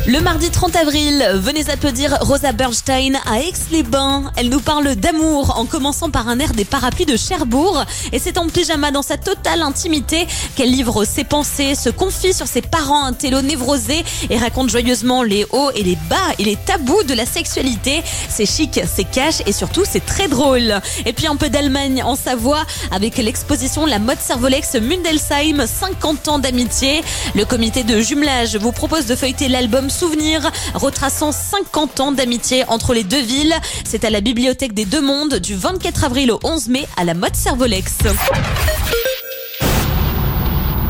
Le mardi 30 avril, venez applaudir Rosa Bernstein à Aix-les-Bains. Elle nous parle d'amour en commençant par un air des parapluies de Cherbourg. Et c'est en pyjama dans sa totale intimité qu'elle livre ses pensées, se confie sur ses parents intello névrosés et raconte joyeusement les hauts et les bas et les tabous de la sexualité. C'est chic, c'est cash et surtout c'est très drôle. Et puis un peu d'Allemagne en Savoie avec l'exposition La mode Servolex Mundelsheim, 50 ans d'amitié. Le comité de jumelage vous propose de feuilleter l'album Souvenirs, retraçant 50 ans d'amitié entre les deux villes. C'est à la bibliothèque des Deux Mondes du 24 avril au 11 mai à la mode Servolex.